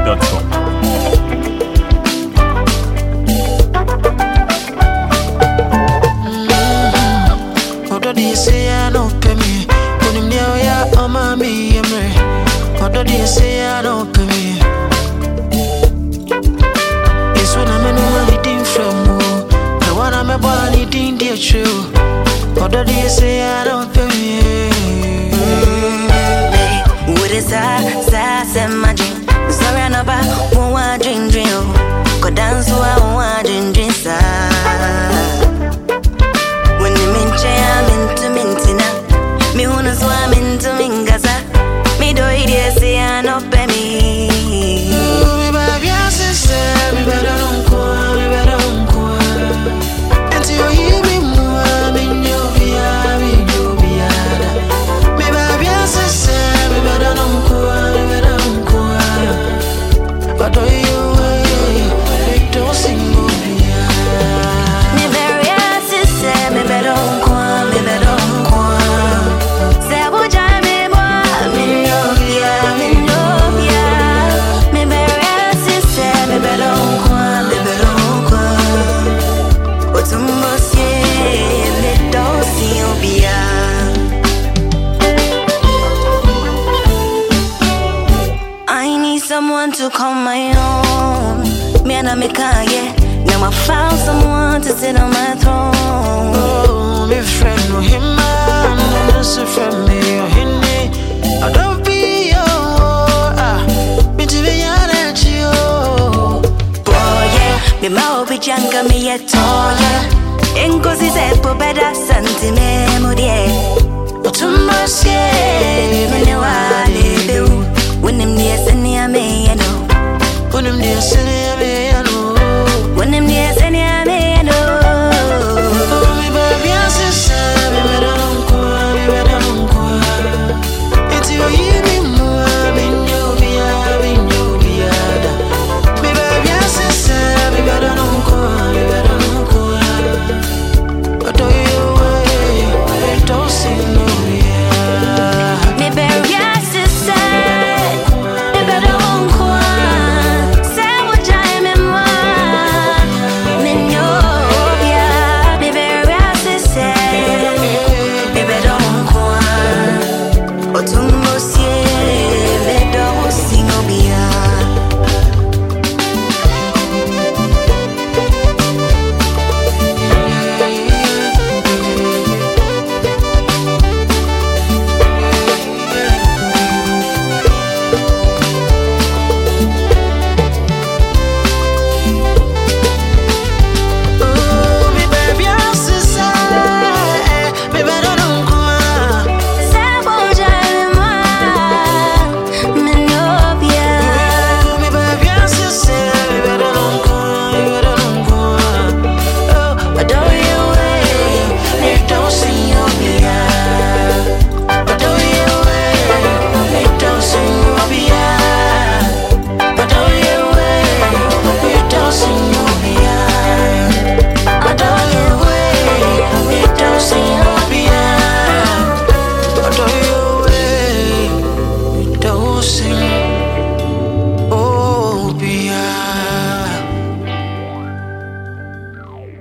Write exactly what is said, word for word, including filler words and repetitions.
dot com. What do you say I don't pay me? It's when I'm in a meeting from the one I'm a born eating dear true. What do you say I don't pay me? What is that? That's a magic. Sorry, I'm about one dream dream. Go dance to one dream dream. When you mention I'm into mintina, me wanna swim into mingaza. Me do it, say I no pay me. Me baby, I say, me better don't go, me better don't go. Until you hear me more, me know be a, me know be a. Me baby, I say, me better don't go, me better don't go. But do you wait? Me don't sing me be a. Me baby, I say, me better don't go, me better don't go. Say what I someone to call my own. Me and I make a yeah. Now I found someone to sit on my throne. Oh, me friend, no him man, no listen from me, oh hinny. I don't be yo, ah, me to be an at you. Oh yeah, me ma obi janga me yet oh yeah. Enko si se po beda santi me mo die. Otumasi, me ne wale be. When them near send ya me, you know. When them near send ya me, you know. When them near send ya me, you know. Oh, me baby, I say, me better don't go, me better don't go. It's you, you be more, me know be a, me know be a. Me baby, I say, me better don't go, me better don't go. But do you wait? Don't say no, yeah. Me baby, I say. Sing